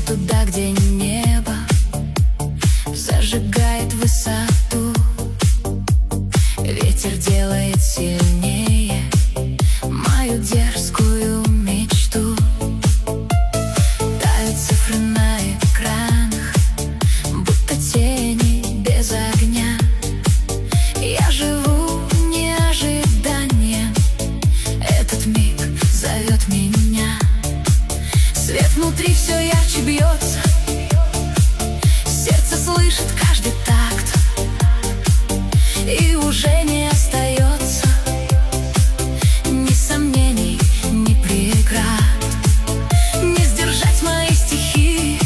туда, где небо зажигает высоту. Ветер делает сильнее мою дерзкую мечту. Тают цифры на экранах, будто тени без огня. Я живу неожиданием, этот миг зовет меня. Свет внутри все ярче бьется, сердце слышит каждый такт, и уже не остается ни сомнений, ни преград. Не сдержать мои стихи,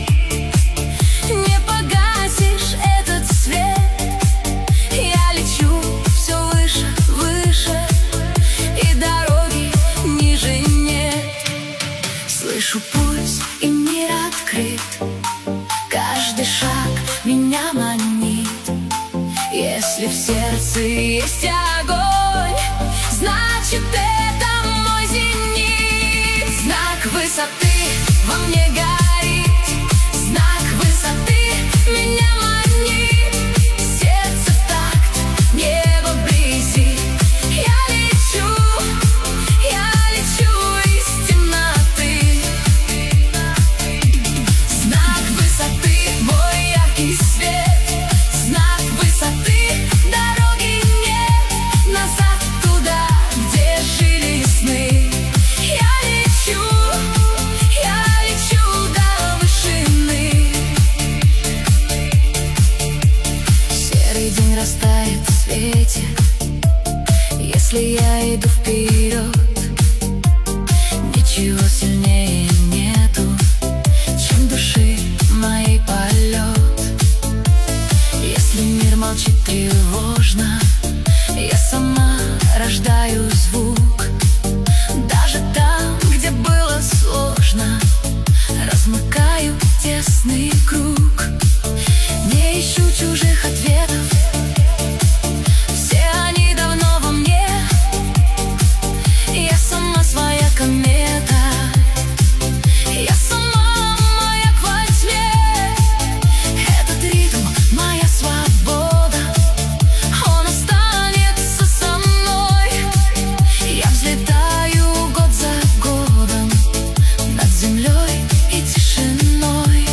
не погасишь этот свет. Я лечу все выше, выше, и дороги ниже нет. Слышу пульс, и мир открыт, каждый шаг меня манит. Если в сердце есть огонь, значит это мой зенит. Знак высоты во мне горит, знак высоты меня манит. Сердце в такт, небо вблизи. Я лечу из темноты. Знак высоты мой яркий свет, знак высоты дороги нет назад туда, где жили сны. Я лечу до вышины. Серый день растает в свете, если я иду вперед. Ничего сильнее нету, чем души моей полет. Если мир молчит тревожно, я сама рождаю звук. Даже там, где было сложно, размыкаю тесный круг. Не ищу чужих ответов, все они давно во мне. Я сама своя комета, я сама маяк во тьме. Этот ритм — моя свобода, он останется со мной. Я взлетаю год за годом над землей и тишиной.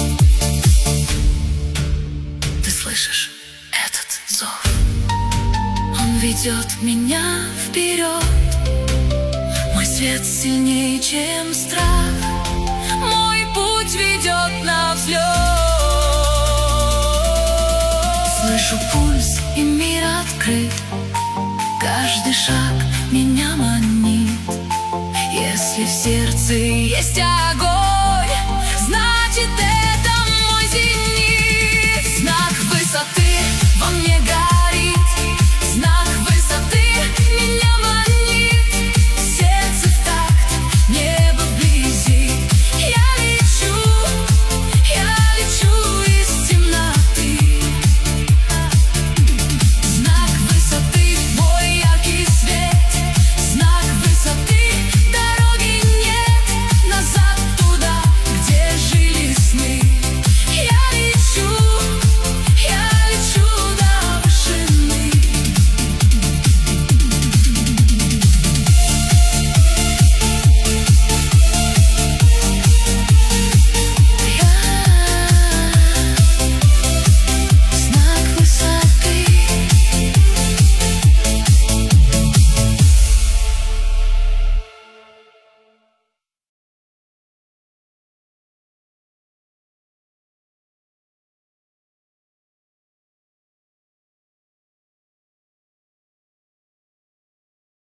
Ты слышишь этот зов? Он ведет меня вперед. Мой свет сильнее, чем страх, мой путь ведет на взлет. Слышу пульс, и мир открыт, каждый шаг меня манит. Если в сердце есть огонь,